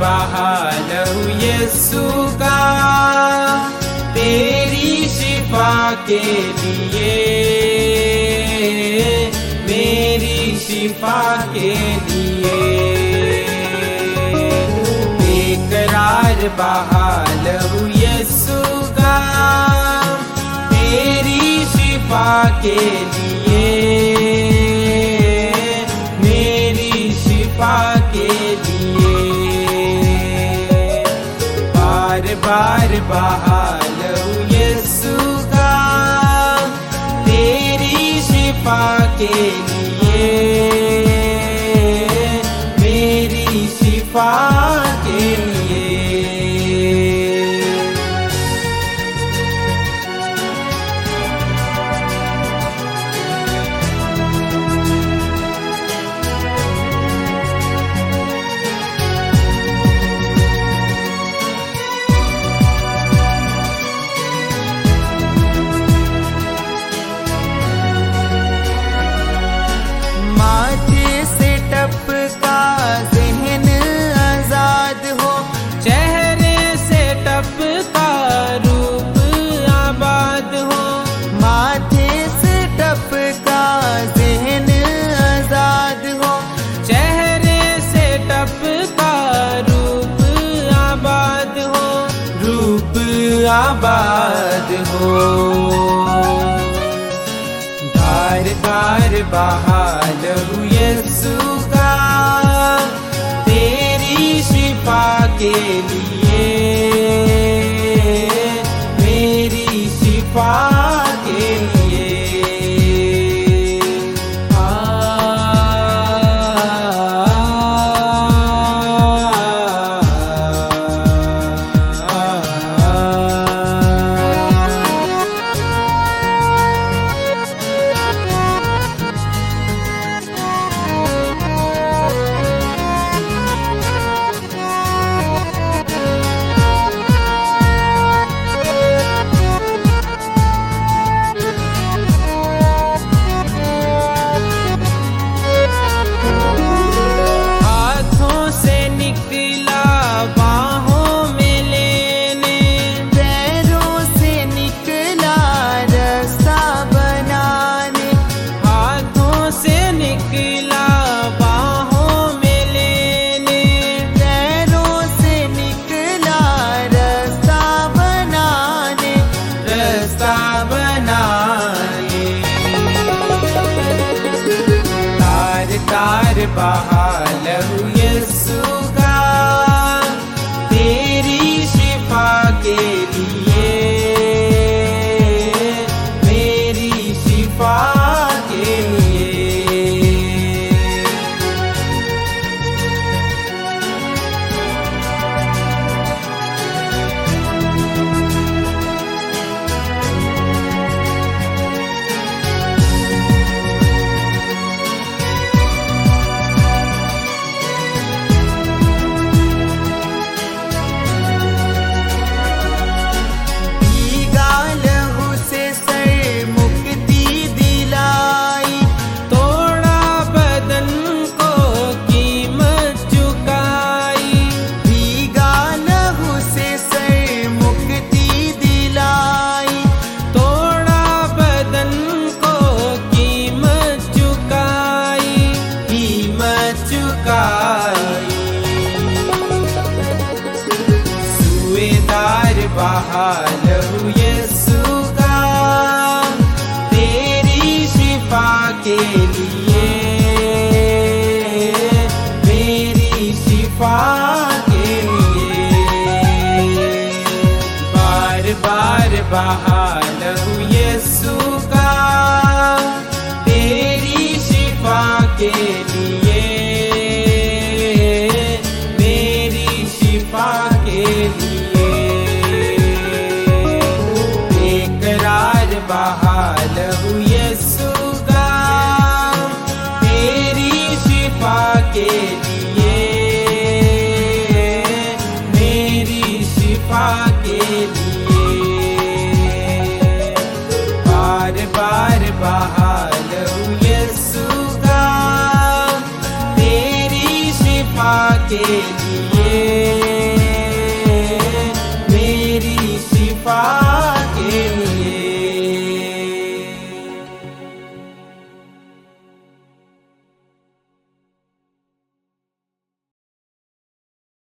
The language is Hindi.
बहालहू यीशु का तेरी शिफा के लिए, मेरी शिफा के लिए। बेकरार बहालहू यीशु का तेरी शिफा के लिए, मेरी शिफा के लिए। बार बार बहालहू यीशु का तेरी शिफा के लिए, मेरी शिफा के लिए। टपका ज़हन आजाद हो, चेहरे से टपका रूप आबाद हो। माथे से टपका ज़हन आजाद हो, चेहरे से टपका रूप आबाद हो, रूप आबाद हो। धार धार बहालहू यीशु का तेरी शिफा के लिए, मेरी शिफा के लिए। तार बहालहू यीशु का तेरी शिफा के लिए, मेरी शिफा के लिए। बहालहू यीशु का तेरी शिफा के लिए, मेरी शिफा के लिए। बार बार बहालहू यीशु का तेरी शिफा के लिए, मेरी शिफा के लिए। बहालहू यीशु का तेरी शिफा के लिए, मेरी शिफा के लिए। शिफा